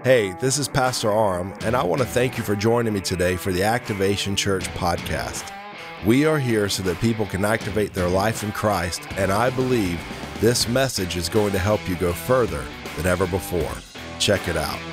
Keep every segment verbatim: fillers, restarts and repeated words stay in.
Hey, this is Pastor Aram, and I want to thank you for joining me today for the Activation Church podcast. We are here so that people can activate their life in Christ, and I believe this message is going to help you go further than ever before. Check it out.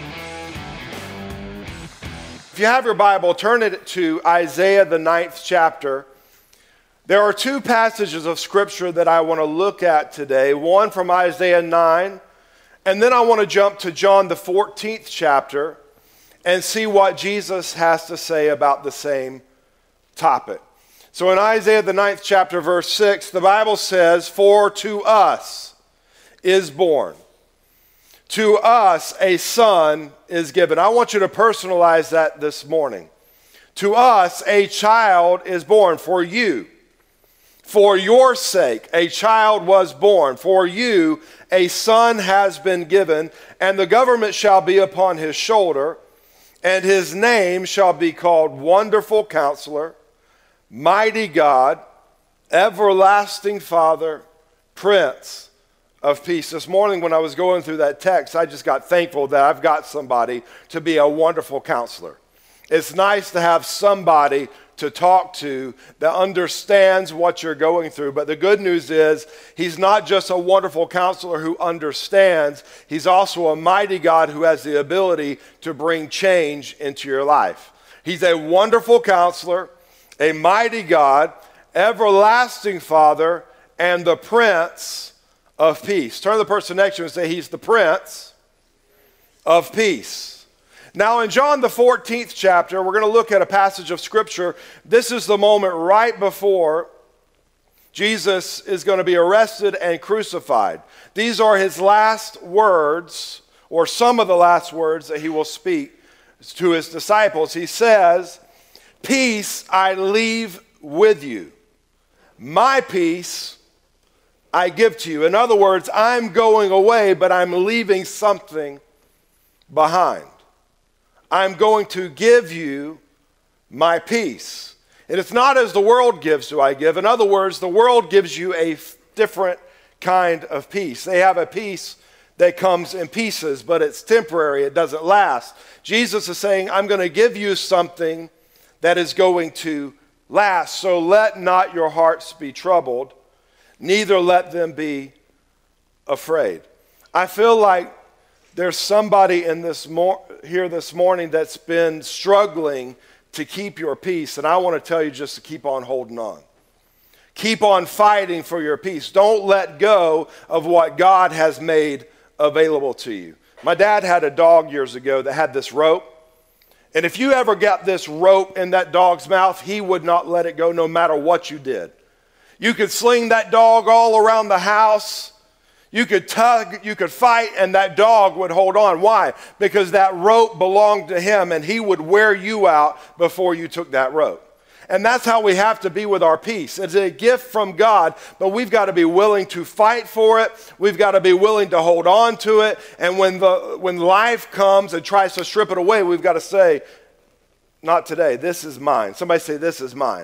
If you have your Bible, turn it to Isaiah, the ninth chapter. There are two passages of Scripture that I want to look at today, one from Isaiah nine, and then I want to jump to John, the fourteenth chapter, and see what Jesus has to say about the same topic. So in Isaiah, the ninth chapter, verse six, the Bible says, "For to us is born, to us a son is given." I want you to personalize that this morning. To us a child is born. For you, for your sake, a child was born. For you, a son has been given, and the government shall be upon his shoulder, and his name shall be called Wonderful Counselor, Mighty God, Everlasting Father, Prince of Peace. This morning when I was going through that text, I just got thankful that I've got somebody to be a wonderful counselor. It's nice to have somebody to talk to that understands what you're going through. But the good news is he's not just a wonderful counselor who understands. He's also a mighty God who has the ability to bring change into your life. He's a wonderful counselor, a mighty God, everlasting Father, and the Prince of Peace. Turn to the person next to you and say, he's the Prince of Peace. Now in John the fourteenth chapter, we're going to look at a passage of Scripture. This is the moment right before Jesus is going to be arrested and crucified. These are his last words, or some of the last words that he will speak to his disciples. He says, "Peace I leave with you. My peace I give to you." In other words, I'm going away, but I'm leaving something behind. I'm going to give you my peace. And it's not as the world gives do I give. In other words, the world gives you a f- different kind of peace. They have a peace that comes in pieces, but it's temporary. It doesn't last. Jesus is saying, I'm going to give you something that is going to last. So let not your hearts be troubled, neither let them be afraid. I feel like there's somebody in this mor- here this morning that's been struggling to keep your peace, and I want to tell you just to keep on holding on. Keep on fighting for your peace. Don't let go of what God has made available to you. My dad had a dog years ago that had this rope, and if you ever got this rope in that dog's mouth, he would not let it go no matter what you did. You could sling that dog all around the house. You could tug, you could fight, and that dog would hold on. Why? Because that rope belonged to him, and he would wear you out before you took that rope. And that's how we have to be with our peace. It's a gift from God, but we've got to be willing to fight for it. We've got to be willing to hold on to it. And when the when life comes and tries to strip it away, we've got to say, not today, this is mine. Somebody say, this is mine.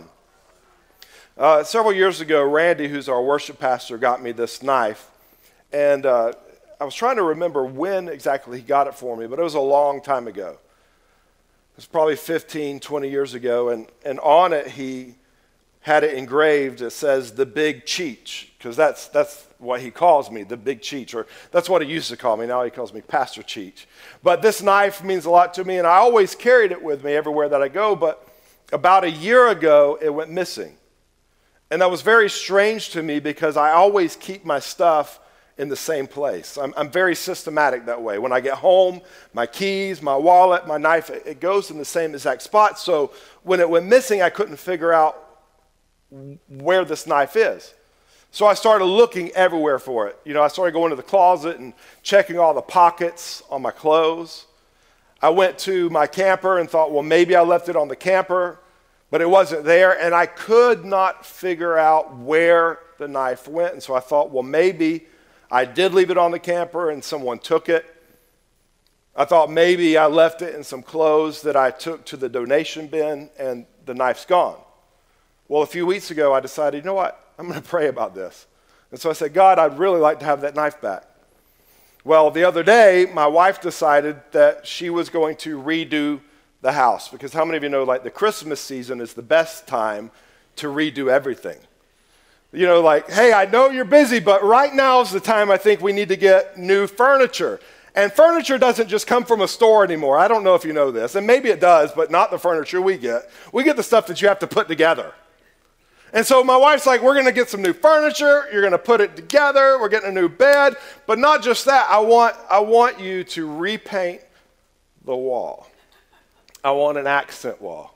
Uh, several years ago, Randy, who's our worship pastor, got me this knife. And uh, I was trying to remember when exactly he got it for me, but it was a long time ago. It was probably fifteen, twenty years ago, and, and on it he had it engraved. It says, "The Big Cheech," because that's, that's what he calls me, the Big Cheech, or that's what he used to call me. Now he calls me Pastor Cheech. But this knife means a lot to me, and I always carried it with me everywhere that I go, but about a year ago, it went missing. And that was very strange to me because I always keep my stuff in the same place. I'm, I'm very systematic that way. When I get home, my keys, my wallet, my knife, it, it goes in the same exact spot. So when it went missing, I couldn't figure out where this knife is. So I started looking everywhere for it. You know, I started going to the closet and checking all the pockets on my clothes. I went to my camper and thought, well, maybe I left it on the camper, but it wasn't there. And I could not figure out where the knife went. And so I thought, well, maybe I did leave it on the camper and someone took it. I thought maybe I left it in some clothes that I took to the donation bin and the knife's gone. Well, a few weeks ago, I decided, you know what? I'm going to pray about this. And so I said, God, I'd really like to have that knife back. Well, the other day, my wife decided that she was going to redo the house, because how many of you know, like, the Christmas season is the best time to redo everything? You know, like, hey, I know you're busy, but right now is the time I think we need to get new furniture. And furniture doesn't just come from a store anymore. I don't know if you know this, and maybe it does, but not the furniture we get. We get the stuff that you have to put together. And so my wife's like, we're going to get some new furniture. You're going to put it together. We're getting a new bed. But not just that. I want, I want you to repaint the wall. I want an accent wall.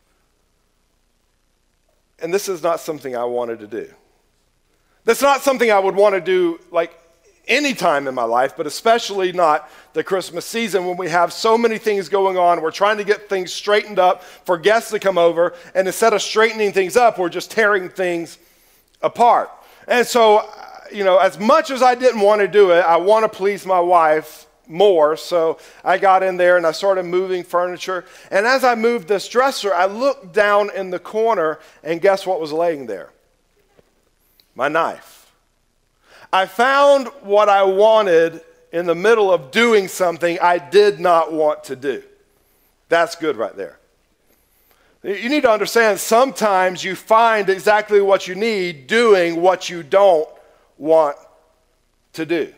And this is not something I wanted to do. That's not something I would want to do like any time in my life, but especially not the Christmas season when we have so many things going on. We're trying to get things straightened up for guests to come over, and instead of straightening things up, we're just tearing things apart. And so, you know, as much as I didn't want to do it, I want to please my wife more. So I got in there and I started moving furniture. And as I moved this dresser, I looked down in the corner, and guess what was laying there? My knife. I found what I wanted in the middle of doing something I did not want to do. That's good right there. You need to understand, sometimes you find exactly what you need doing what you don't want to do.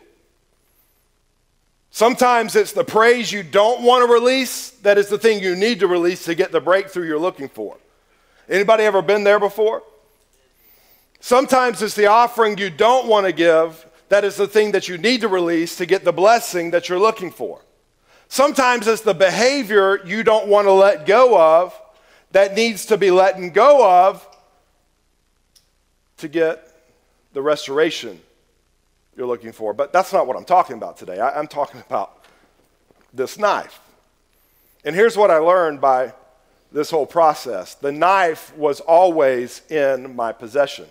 Sometimes it's the praise you don't want to release that is the thing you need to release to get the breakthrough you're looking for. Anybody ever been there before? Sometimes it's the offering you don't want to give that is the thing that you need to release to get the blessing that you're looking for. Sometimes it's the behavior you don't want to let go of that needs to be let go of to get the restoration you're looking for. But that's not what I'm talking about today. I, I'm talking about this knife. And here's what I learned by this whole process. The knife was always in my possession.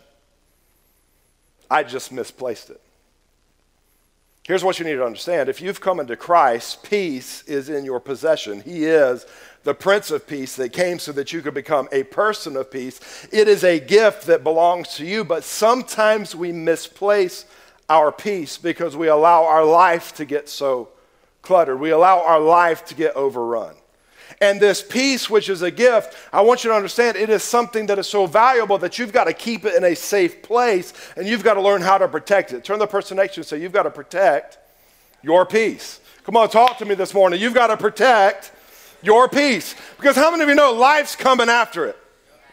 I just misplaced it. Here's what you need to understand. If you've come into Christ, peace is in your possession. He is the Prince of Peace that came so that you could become a person of peace. It is a gift that belongs to you, but sometimes we misplace our peace because we allow our life to get so cluttered. We allow our life to get overrun. And this peace, which is a gift, I want you to understand it is something that is so valuable that you've got to keep it in a safe place, and you've got to learn how to protect it. Turn to the person next to you and say, you've got to protect your peace. Come on, talk to me this morning. You've got to protect your peace. Because how many of you know life's coming after it?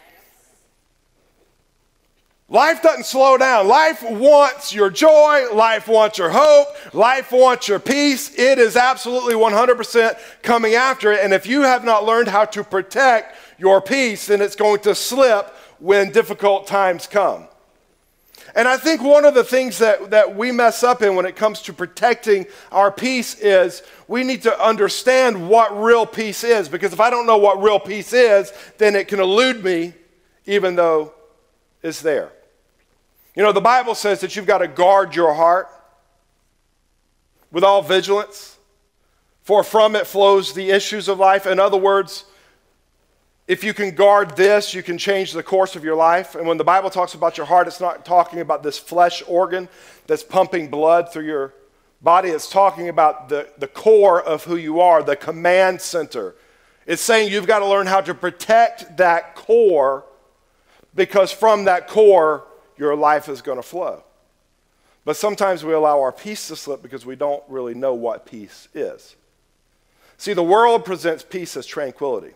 Life doesn't slow down. Life wants your joy. Life wants your hope. Life wants your peace. It is absolutely one hundred percent coming after it. And if you have not learned how to protect your peace, then it's going to slip when difficult times come. And I think one of the things that, that we mess up in when it comes to protecting our peace is we need to understand what real peace is. Because if I don't know what real peace is, then it can elude me even though it's there. You know, the Bible says that you've got to guard your heart with all vigilance, for from it flows the issues of life. In other words, if you can guard this, you can change the course of your life. And when the Bible talks about your heart, it's not talking about this flesh organ that's pumping blood through your body. It's talking about the, the core of who you are, the command center. It's saying you've got to learn how to protect that core, because from that core, your life is going to flow. But sometimes we allow our peace to slip because we don't really know what peace is. See, the world presents peace as tranquility.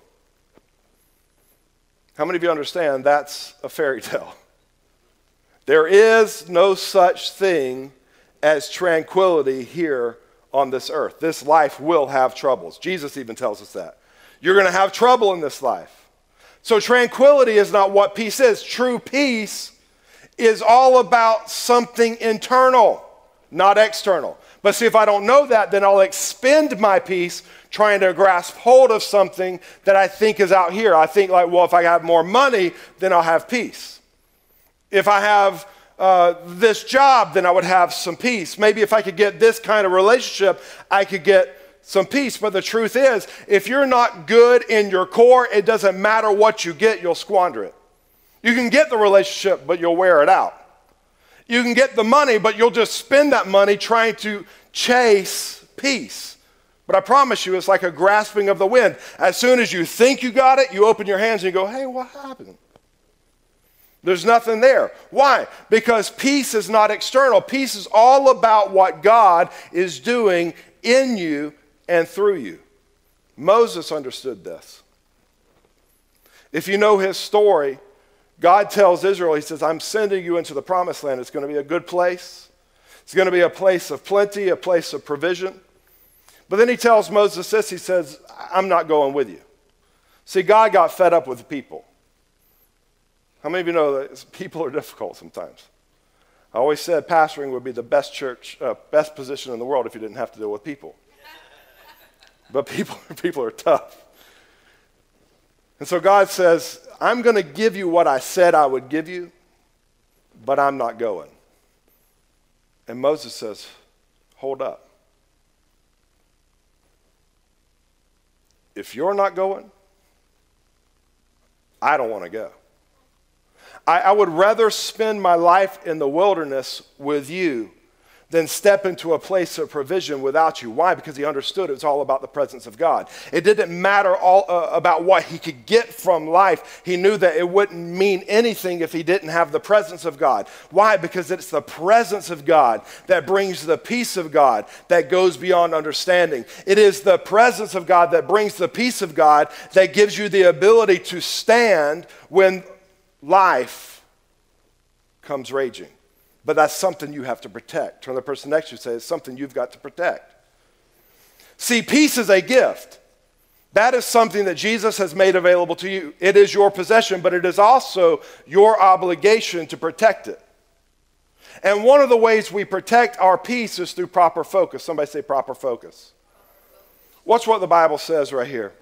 How many of you understand that's a fairy tale? There is no such thing as tranquility here on this earth. This life will have troubles. Jesus even tells us that. You're going to have trouble in this life. So tranquility is not what peace is. True peace is all about something internal, not external. But see, if I don't know that, then I'll expend my peace trying to grasp hold of something that I think is out here. I think like, well, if I have more money, then I'll have peace. If I have uh, this job, then I would have some peace. Maybe if I could get this kind of relationship, I could get some peace. But the truth is, if you're not good in your core, it doesn't matter what you get, you'll squander it. You can get the relationship, but you'll wear it out. You can get the money, but you'll just spend that money trying to chase peace. But I promise you, it's like a grasping of the wind. As soon as you think you got it, you open your hands and you go, hey, what happened? There's nothing there. Why? Because peace is not external. Peace is all about what God is doing in you and through you. Moses understood this. If you know his story, God tells Israel, he says, I'm sending you into the promised land. It's going to be a good place. It's going to be a place of plenty, a place of provision. But then he tells Moses this, he says, I'm not going with you. See, God got fed up with the people. How many of you know that people are difficult sometimes? I always said pastoring would be the best church, uh, best position in the world if you didn't have to deal with people. But people, people are tough. And so God says, I'm going to give you what I said I would give you, but I'm not going. And Moses says, hold up. If you're not going, I don't want to go. I, I would rather spend my life in the wilderness with you than step into a place of provision without you. Why? Because he understood it's all about the presence of God. It didn't matter all uh, about what he could get from life. He knew that it wouldn't mean anything if he didn't have the presence of God. Why? Because it's the presence of God that brings the peace of God that goes beyond understanding. It is the presence of God that brings the peace of God that gives you the ability to stand when life comes raging. But that's something you have to protect. Turn to the person next to you and say, it's something you've got to protect. See, peace is a gift. That is something that Jesus has made available to you. It is your possession, but it is also your obligation to protect it. And one of the ways we protect our peace is through proper focus. Somebody say proper focus. Watch what the Bible says right here.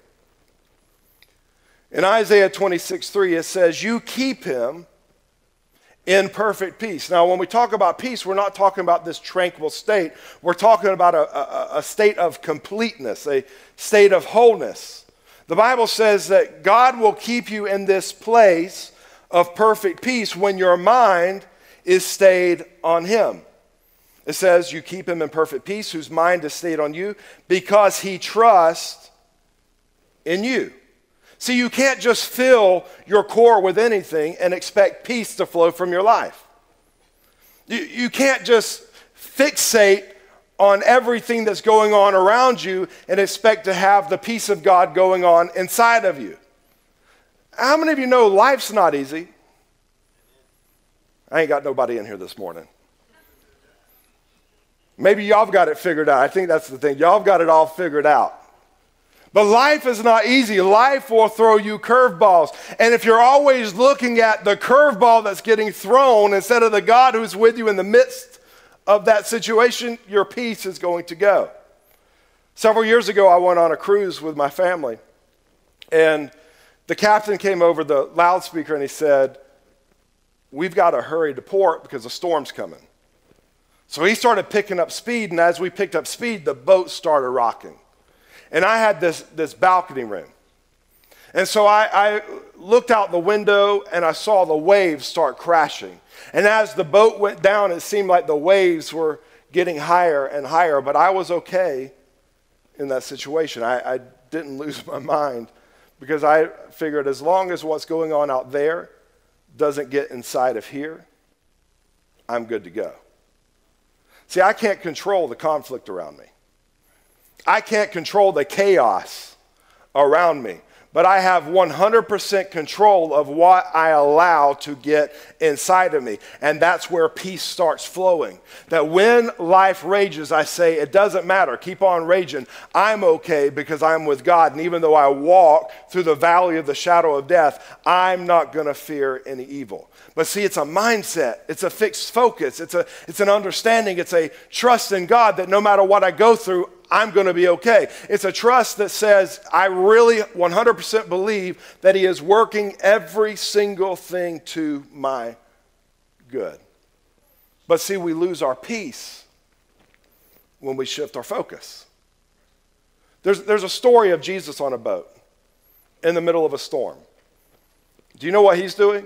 In Isaiah twenty-six three, it says, you keep him in perfect peace. Now, when we talk about peace, we're not talking about this tranquil state. We're talking about a, a, a state of completeness, a state of wholeness. The Bible says that God will keep you in this place of perfect peace when your mind is stayed on him. It says you keep him in perfect peace whose mind is stayed on you because he trusts in you. See, you can't just fill your core with anything and expect peace to flow from your life. You, you can't just fixate on everything that's going on around you and expect to have the peace of God going on inside of you. How many of you know life's not easy? I ain't got nobody in here this morning. Maybe y'all have got it figured out. I think that's the thing. Y'all have got it all figured out. But life is not easy. Life will throw you curveballs. And if you're always looking at the curveball that's getting thrown instead of the God who's with you in the midst of that situation, your peace is going to go. Several years ago, I went on a cruise with my family. And the captain came over the loudspeaker and he said, we've got to hurry to port because the storm's coming. So he started picking up speed, and as we picked up speed, the boat started rocking. And I had this, this balcony room. And so I, I looked out the window and I saw the waves start crashing. And as the boat went down, it seemed like the waves were getting higher and higher, but I was okay in that situation. I, I didn't lose my mind because I figured as long as what's going on out there doesn't get inside of here, I'm good to go. See, I can't control the conflict around me. I can't control the chaos around me, but I have one hundred percent control of what I allow to get inside of me. And that's where peace starts flowing. That when life rages, I say, it doesn't matter. Keep on raging. I'm okay because I'm with God. And even though I walk through the valley of the shadow of death, I'm not going to fear any evil. But see, it's a mindset. It's a fixed focus. It's a, it's an understanding. It's a trust in God that no matter what I go through, I'm going to be okay. It's a trust that says, I really one hundred percent believe that he is working every single thing to my good. But see, we lose our peace when we shift our focus. There's, there's a story of Jesus on a boat in the middle of a storm. Do you know what he's doing?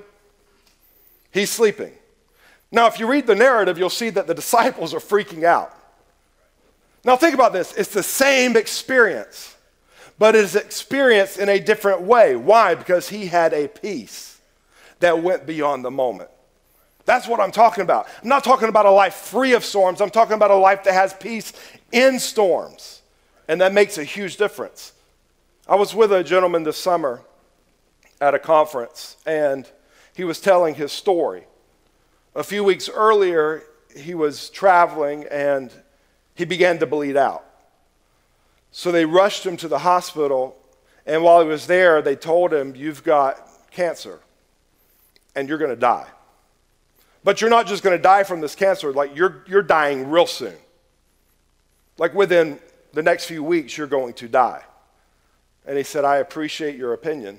He's sleeping. Now, if you read the narrative, you'll see that the disciples are freaking out. Now think about this. It's the same experience, but it is experienced in a different way. Why? Because he had a peace that went beyond the moment. That's what I'm talking about. I'm not talking about a life free of storms. I'm talking about a life that has peace in storms. And that makes a huge difference. I was with a gentleman this summer at a conference, and he was telling his story. A few weeks earlier, he was traveling, and he began to bleed out. So they rushed him to the hospital, and while he was there, they told him, "You've got cancer, and you're going to die. But you're not just going to die from this cancer, like you're, you're dying real soon. Like within the next few weeks, you're going to die." And he said, "I appreciate your opinion,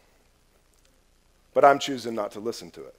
but I'm choosing not to listen to it."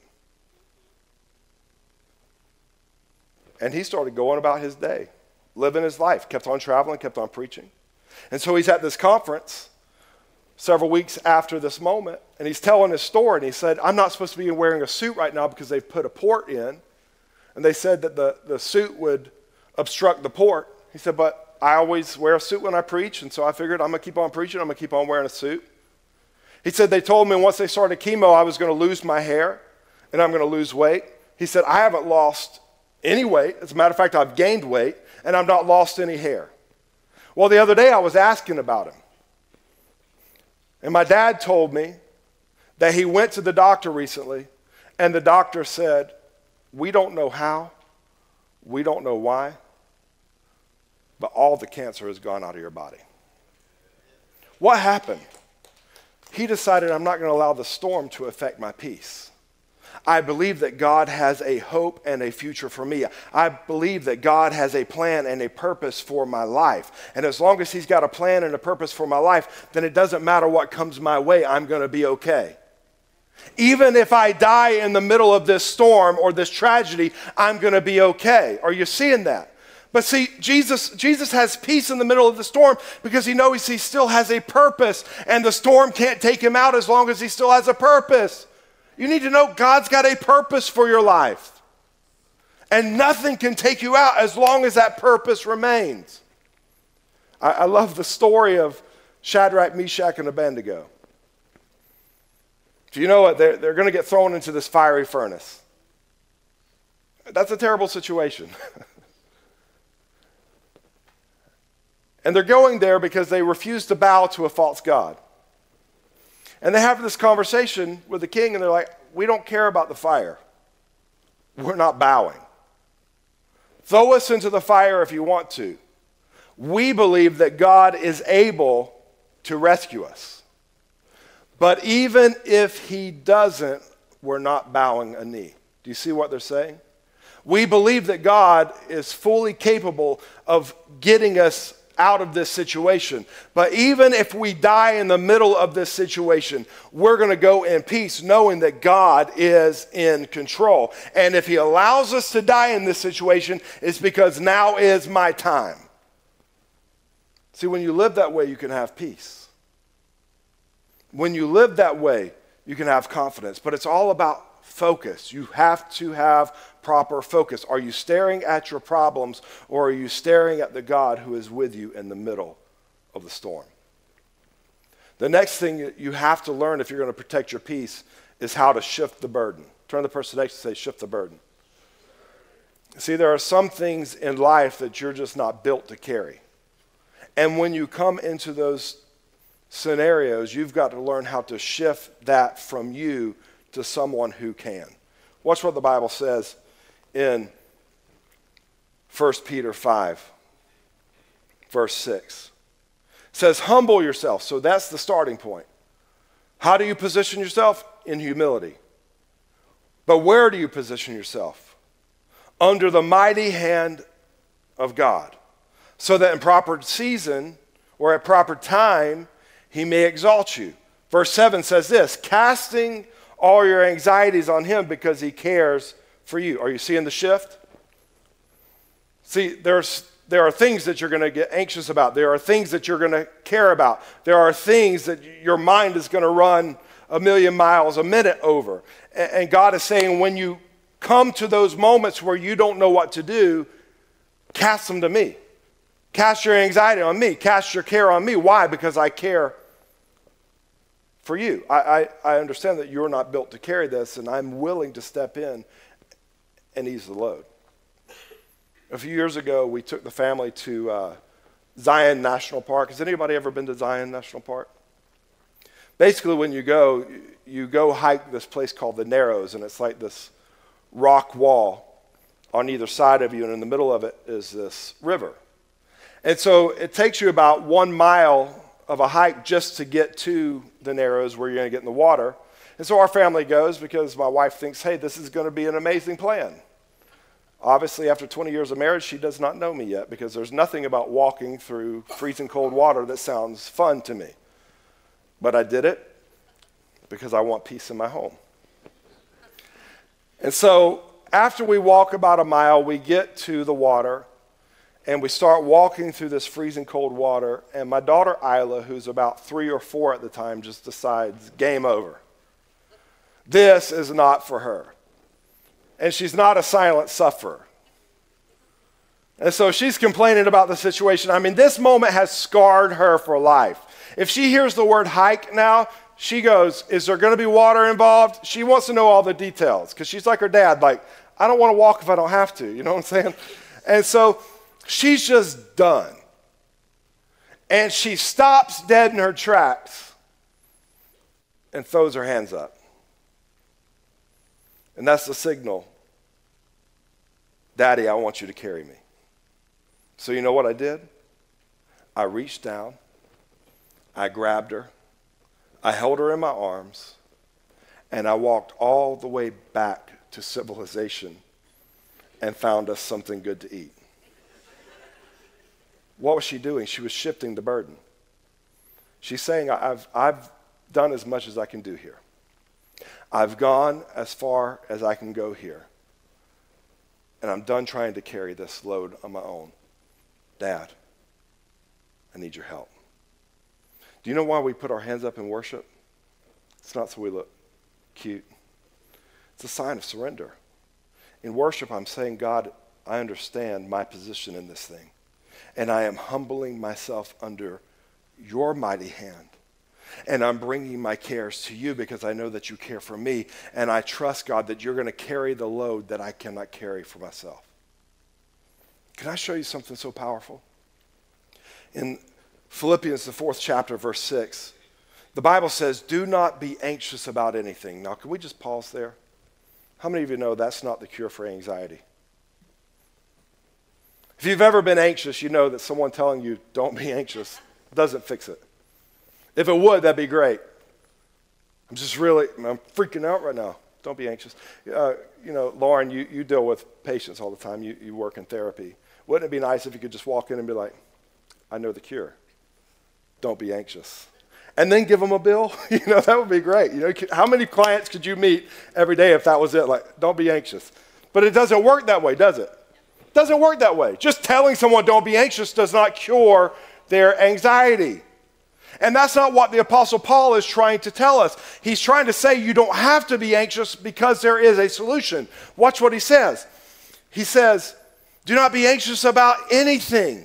And he started going about his day, living his life, kept on traveling, kept on preaching. And so he's at this conference several weeks after this moment, and he's telling his story, and he said, "I'm not supposed to be wearing a suit right now because they've put a port in, and they said that the, the suit would obstruct the port." He said, "But I always wear a suit when I preach, and so I figured I'm going to keep on preaching, I'm going to keep on wearing a suit." He said, "They told me once they started chemo, I was going to lose my hair, and I'm going to lose weight." He said, "I haven't lost any weight. As a matter of fact, I've gained weight, and I've not lost any hair." Well, the other day I was asking about him. And my dad told me that he went to the doctor recently, and the doctor said, "We don't know how, we don't know why, but all the cancer has gone out of your body." What happened? He decided, "I'm not going to allow the storm to affect my peace. I believe that God has a hope and a future for me. I believe that God has a plan and a purpose for my life. And as long as he's got a plan and a purpose for my life, then it doesn't matter what comes my way, I'm going to be okay. Even if I die in the middle of this storm or this tragedy, I'm going to be okay." Are you seeing that? But see, Jesus, Jesus has peace in the middle of the storm because he knows he still has a purpose, and the storm can't take him out as long as he still has a purpose. You need to know God's got a purpose for your life. And nothing can take you out as long as that purpose remains. I, I love the story of Shadrach, Meshach, and Abednego. Do you know what? They're, they're going to get thrown into this fiery furnace. That's a terrible situation. And they're going there because they refuse to bow to a false god. And they have this conversation with the king, and they're like, "We don't care about the fire. We're not bowing. Throw us into the fire if you want to. We believe that God is able to rescue us. But even if he doesn't, we're not bowing a knee." Do you see what they're saying? We believe that God is fully capable of getting us out of this situation. But even if we die in the middle of this situation, we're going to go in peace knowing that God is in control. And if he allows us to die in this situation, it's because now is my time. See, when you live that way, you can have peace. When you live that way, you can have confidence. But it's all about focus. You have to have proper focus. Are you staring at your problems, or are you staring at the God who is with you in the middle of the storm? The next thing you have to learn if you're going to protect your peace is how to shift the burden. Turn to the person next to say, "Shift the burden." See, there are some things in life that you're just not built to carry. And when you come into those scenarios, you've got to learn how to shift that from you to someone who can. Watch what the Bible says in First Peter five, verse six. It says, "Humble yourself." So that's the starting point. How do you position yourself? In humility. But where do you position yourself? Under the mighty hand of God, so that in proper season or at proper time, he may exalt you. Verse seven says this, "Casting all your anxieties on him because he cares for you." Are you seeing the shift? See, there's, there are things that you're going to get anxious about. There are things that you're going to care about. There are things that your mind is going to run a million miles a minute over. And, and God is saying, when you come to those moments where you don't know what to do, cast them to me. Cast your anxiety on me. Cast your care on me. Why? Because I care for you. I, I, I understand that you're not built to carry this, and I'm willing to step in and ease the load. A few years ago, we took the family to uh, Zion National Park. Has anybody ever been to Zion National Park? Basically, when you go, you go hike this place called the Narrows, and it's like this rock wall on either side of you, and in the middle of it is this river. And so it takes you about one mile of a hike just to get to the Narrows where you're going to get in the water. And so our family goes because my wife thinks, hey, this is going to be an amazing plan. Obviously, after twenty years of marriage, she does not know me yet because there's nothing about walking through freezing cold water that sounds fun to me. But I did it because I want peace in my home. And so after we walk about a mile, we get to the water, and we start walking through this freezing cold water, and my daughter Isla, who's about three or four at the time, just decides, game over. This is not for her. And she's not a silent sufferer. And so she's complaining about the situation. I mean, this moment has scarred her for life. If she hears the word hike now, she goes, is there going to be water involved? She wants to know all the details because she's like her dad, like, I don't want to walk if I don't have to. You know what I'm saying? And so she's just done. And she stops dead in her tracks and throws her hands up. And that's the signal. Daddy, I want you to carry me. So you know what I did? I reached down. I grabbed her. I held her in my arms. And I walked all the way back to civilization and found us something good to eat. What was she doing? She was shifting the burden. She's saying, I've, I've done as much as I can do here. I've gone as far as I can go here. And I'm done trying to carry this load on my own. Dad, I need your help. Do you know why we put our hands up in worship? It's not so we look cute. It's a sign of surrender. In worship, I'm saying, God, I understand my position in this thing. And I am humbling myself under your mighty hand. And I'm bringing my cares to you because I know that you care for me. And I trust, God, that you're going to carry the load that I cannot carry for myself. Can I show you something so powerful? In Philippians, the fourth chapter, verse six, the Bible says, do not be anxious about anything. Now, can we just pause there? How many of you know that's not the cure for anxiety? If you've ever been anxious, you know that someone telling you, don't be anxious, doesn't fix it. If it would, that'd be great. I'm just really, I'm freaking out right now. Don't be anxious. Uh, you know, Lauren, you, you deal with patients all the time. You, you work in therapy. Wouldn't it be nice if you could just walk in and be like, I know the cure. Don't be anxious. And then give them a bill? You know, that would be great. You know, how many clients could you meet every day if that was it? Like, don't be anxious. But it doesn't work that way, does it? It doesn't work that way. Just telling someone don't be anxious does not cure their anxiety. And that's not what the Apostle Paul is trying to tell us. He's trying to say you don't have to be anxious because there is a solution. Watch what he says. He says, do not be anxious about anything,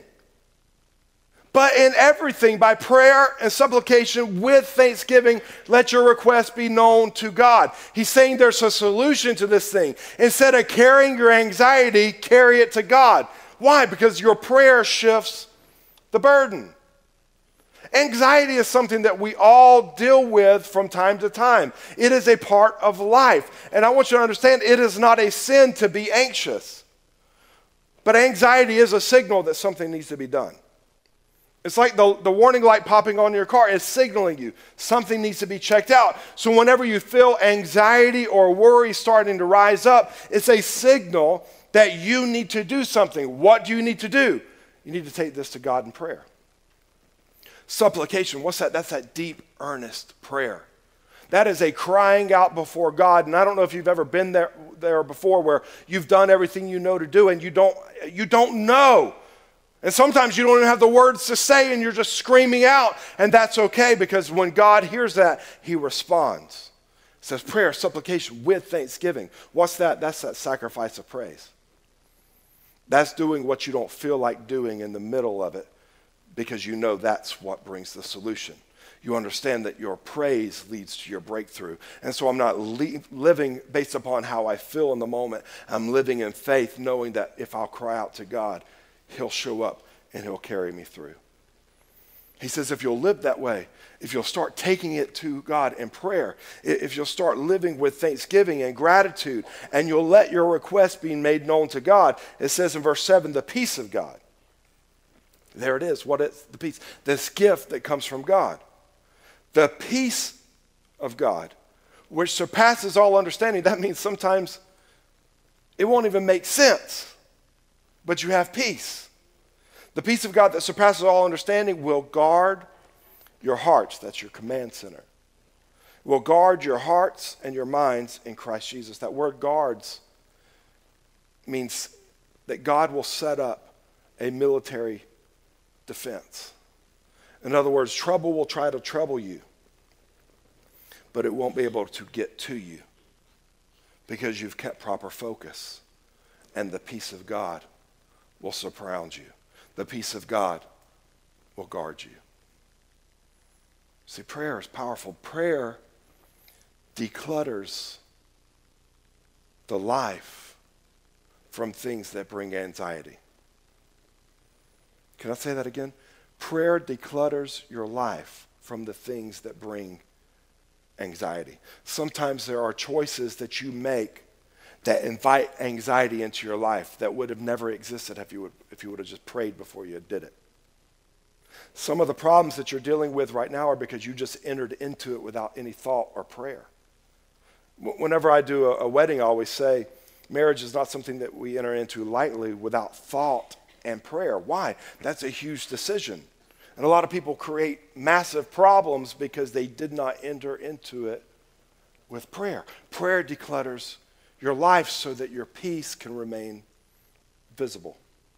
but in everything, by prayer and supplication with thanksgiving, let your requests be known to God. He's saying there's a solution to this thing. Instead of carrying your anxiety, carry it to God. Why? Because your prayer shifts the burden. Anxiety is something that we all deal with from time to time. It is a part of life. And I want you to understand, it is not a sin to be anxious. But anxiety is a signal that something needs to be done. It's like the, the warning light popping on your car is signaling you something needs to be checked out. So whenever you feel anxiety or worry starting to rise up, it's a signal that you need to do something. What do you need to do? You need to take this to God in prayer. Supplication, what's that? That's that deep, earnest prayer. That is a crying out before God. And I don't know if you've ever been there, there before where you've done everything you know to do and you don't, you don't know. And sometimes you don't even have the words to say and you're just screaming out. And that's okay because when God hears that, he responds. It says prayer, supplication with thanksgiving. What's that? That's that sacrifice of praise. That's doing what you don't feel like doing in the middle of it because you know that's what brings the solution. You understand that your praise leads to your breakthrough. And so I'm not li- living based upon how I feel in the moment. I'm living in faith, knowing that if I'll cry out to God, he'll show up and he'll carry me through. He says if you'll live that way, if you'll start taking it to God in prayer, if you'll start living with thanksgiving and gratitude, and you'll let your request be made known to God, it says in verse seven, the peace of God. There it is. What is the peace? This gift that comes from God. The peace of God, which surpasses all understanding. That means sometimes it won't even make sense, but you have peace. The peace of God that surpasses all understanding will guard your hearts. That's your command center. Will guard your hearts and your minds in Christ Jesus. That word guards means that God will set up a military defense. In other words, trouble will try to trouble you, but it won't be able to get to you because you've kept proper focus, and the peace of God will surround you. The peace of God will guard you. See, prayer is powerful. Prayer declutters the life from things that bring anxiety. Can I say that again? Prayer declutters your life from the things that bring anxiety. Sometimes there are choices that you make that invite anxiety into your life that would have never existed if you would, if you would have just prayed before you did it. Some of the problems that you're dealing with right now are because you just entered into it without any thought or prayer. Whenever I do a, a wedding, I always say, marriage is not something that we enter into lightly without thought and prayer. Why? That's a huge decision. And a lot of people create massive problems because they did not enter into it with prayer. Prayer declutters your life so that your peace can remain visible.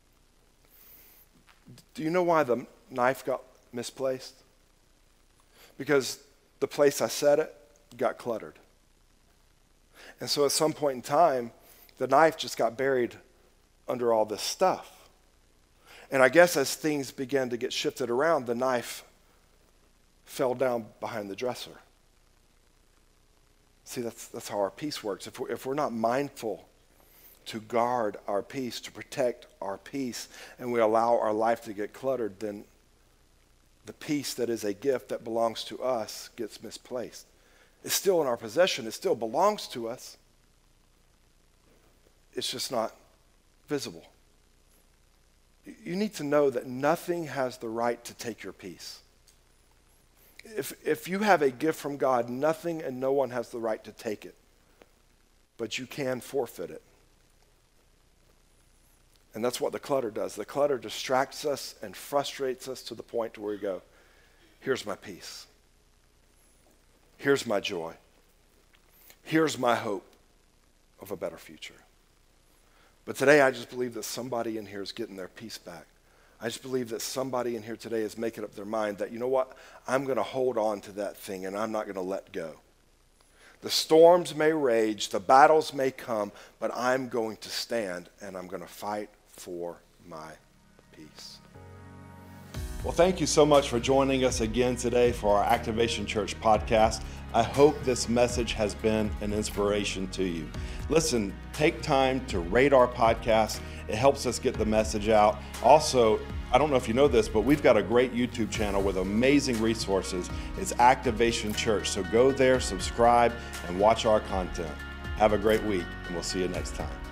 Do you know why the knife got misplaced? Because the place I set it got cluttered. And so at some point in time, the knife just got buried under all this stuff. And I guess as things began to get shifted around, the knife fell down behind the dresser. See, that's, that's how our peace works. If we're, if we're not mindful to guard our peace, to protect our peace, and we allow our life to get cluttered, then the peace that is a gift that belongs to us gets misplaced. It's still in our possession. It still belongs to us. It's just not visible. You need to know that nothing has the right to take your peace. If, if you have a gift from God, nothing and no one has the right to take it. But you can forfeit it. And that's what the clutter does. The clutter distracts us and frustrates us to the point where we go, here's my peace. Here's my joy. Here's my hope of a better future. But today I just believe that somebody in here is getting their peace back. I just believe that somebody in here today is making up their mind that, you know what, I'm going to hold on to that thing and I'm not going to let go. The storms may rage, the battles may come, but I'm going to stand and I'm going to fight for my peace. Well, thank you so much for joining us again today for our Activation Church podcast. I hope this message has been an inspiration to you. Listen, take time to rate our podcast. It helps us get the message out. Also, I don't know if you know this, but we've got a great YouTube channel with amazing resources. It's Activation Church. So go there, subscribe, and watch our content. Have a great week, and we'll see you next time.